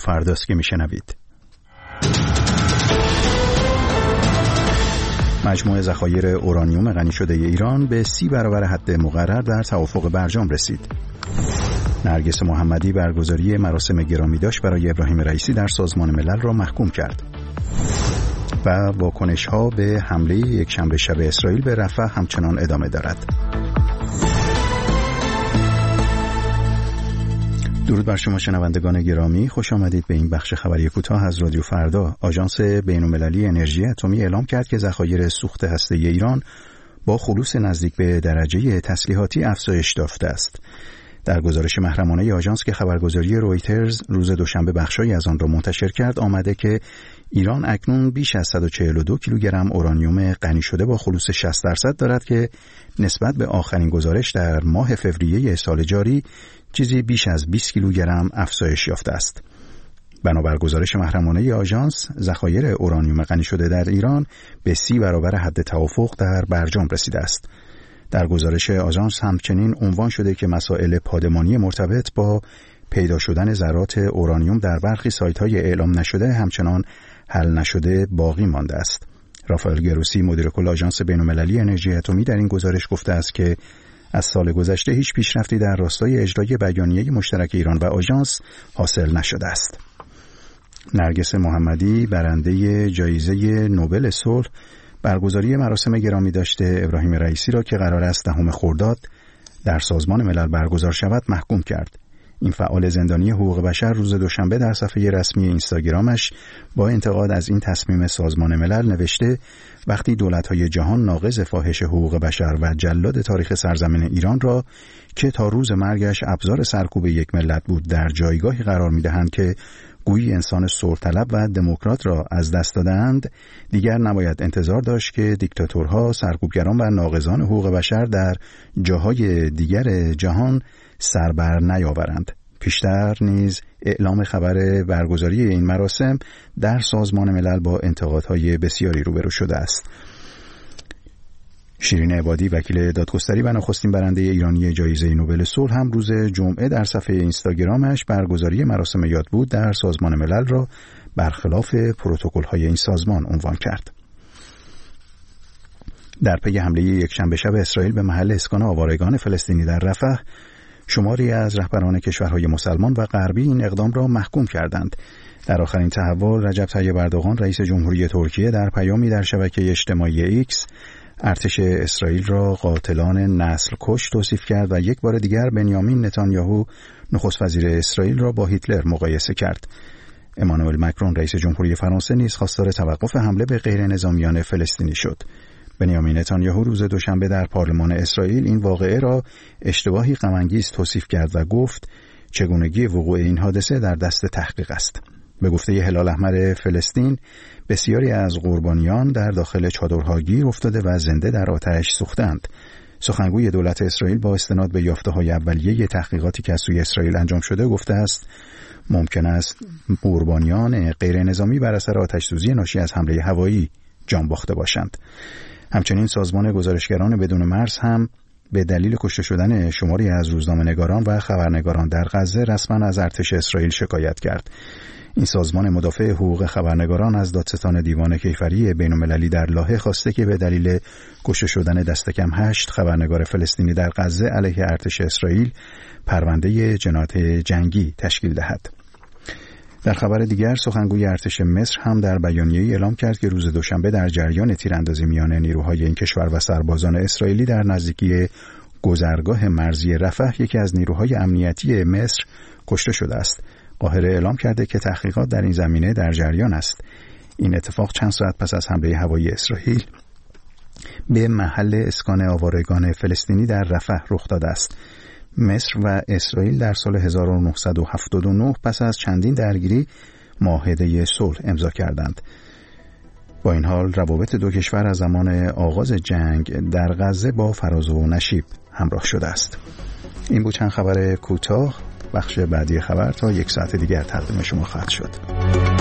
فرداست که میشنوید. مجموع ذخایر اورانیوم غنی شده ایران به 30 برابر حد مقرر در توافق برجام رسید. نرگس محمدی برگزاری مراسم گرامیداشت برای ابراهیم رئیسی در سازمان ملل را محکوم کرد. و واکنش‌ها به حمله یکشنبه شب اسرائیل به رفح همچنان ادامه دارد. درود بر شما شنوندگان گرامی، خوش آمدید به این بخش خبری کوتاه از رادیو فردا. آژانس بین‌المللی انرژی اتمی اعلام کرد که ذخایر سوخت هسته‌ای ایران با خلوص نزدیک به درجه تسلیحاتی افزایش یافته است. در گزارش محرمانه آژانس که خبرگزاری رویترز روز دوشنبه بخشی از آن را منتشر کرد، آمده که ایران اکنون بیش از 142 کیلوگرم اورانیوم غنی شده با خلوص 60% دارد که نسبت به آخرین گزارش در ماه فوریه سال جاری چیزی بیش از 20 کیلوگرم افزایش یافته است. بنابر گزارش محرمانه آژانس، ذخایر اورانیوم غنی شده در ایران به 30 برابر حد توافق در برجام رسیده است. در گزارش آژانس همچنین عنوان شده که مسائل پادمانی مرتبط با پیدا شدن ذرات اورانیوم در برخی سایت‌های اعلام نشده همچنان حل نشده باقی مانده است. رافائل گروسی مدیر کل آژانس بین‌المللی انرژی اتمی در این گزارش گفته است که از سال گذشته هیچ پیشرفتی در راستای اجرای بیانیه مشترک ایران و آژانس حاصل نشده است. نرگس محمدی برنده جایزه نوبل صلح برگزاری مراسم گرامی داشته ابراهیم رئیسی را که قرار است 10 خرداد در سازمان ملل برگزار شود محکوم کرد. این فعال زندانی حقوق بشر روز دوشنبه در صفحه رسمی اینستاگرامش با انتقاد از این تصمیم سازمان ملل نوشته: وقتی دولت‌های جهان ناقض فاحش حقوق بشر و جلاد تاریخ سرزمین ایران را که تا روز مرگش ابزار سرکوب یک ملت بود در جایگاهی قرار می‌دهند که گویی انسان صلح‌طلب و دموکرات را از دست دادند، دیگر نباید انتظار داشت که دیکتاتورها، سرکوبگران و ناقضان حقوق بشر در جاهای دیگر جهان سر بر نیاورند. پیشتر نیز اعلام خبر برگزاری این مراسم در سازمان ملل با انتقادهای بسیاری روبرو شده است. شیرین عبادی وکیل دادگستری و نخستین برنده ایرانی جایزه نوبل صلح هم روز جمعه در صفحه اینستاگرامش برگزاری مراسم یاد بود در سازمان ملل را برخلاف پروتکل‌های این سازمان عنوان کرد. در پی حمله یکشنبه شب اسرائیل به محل اسکان آوارگان فلسطینی در رفح، شماری از رهبران کشورهای مسلمان و غربی این اقدام را محکوم کردند. در آخرین تحول، رجب طیب اردوغان رئیس جمهوری ترکیه در پیامی در شبکه اجتماعی ایکس ارتش اسرائیل را قاتلان نسل کش توصیف کرد و یک بار دیگر بنیامین نتانیاهو نخست وزیر اسرائیل را با هیتلر مقایسه کرد. امانوئل مکرون رئیس جمهوری فرانسه نیز خواستار توقف حمله به غیر نظامیان فلسطینی شد. بنیامین نتانیاهو روز دوشنبه در پارلمان اسرائیل این واقعه را اشتباهی غم‌انگیز توصیف کرد و گفت چگونگی وقوع این حادثه در دست تحقیق است. به گفته هلال احمر فلسطین، بسیاری از قربانیان در داخل چادرها گیر افتاده و زنده در آتش سوختند. سخنگوی دولت اسرائیل با استناد به یافته‌های اولیه تحقیقاتی که از سوی اسرائیل انجام شده گفته است ممکن است قربانیان غیر نظامی بر اثر آتش‌سوزی ناشی از حمله هوایی جان باخته باشند. همچنین سازمان گزارشگران بدون مرز هم به دلیل کشته شدن شماری از روزنامه‌نگاران و خبرنگاران در غزه رسما از ارتش اسرائیل شکایت کرد. این سازمان مدافع حقوق خبرنگاران از دادستان دیوان کیفری بین‌المللی در لاهه خواسته که به دلیل کشته شدن دست کم 8 خبرنگار فلسطینی در غزه علیه ارتش اسرائیل پرونده جنایت جنگی تشکیل دهد. در خبر دیگر، سخنگوی ارتش مصر هم در بیانیه‌ای اعلام کرد که روز دوشنبه در جریان تیراندازی میان نیروهای این کشور و سربازان اسرائیلی در نزدیکی گذرگاه مرزی رفح یکی از نیروهای امنیتی مصر کشته شده است. قاهره اعلام کرده که تحقیقات در این زمینه در جریان است. این اتفاق چند ساعت پس از حمله هوایی اسرائیل به محل اسکان آوارگان فلسطینی در رفح رخ داده است. مصر و اسرائیل در سال 1979 پس از چندین درگیری معاهده صلح امضا کردند. با این حال روابط دو کشور از زمان آغاز جنگ در غزه با فراز و نشیب همراه شده است. این بود چند خبر کوتاه. بخش بعدی خبر تا 1 ساعت دیگر تقدیم شما خواهد شد.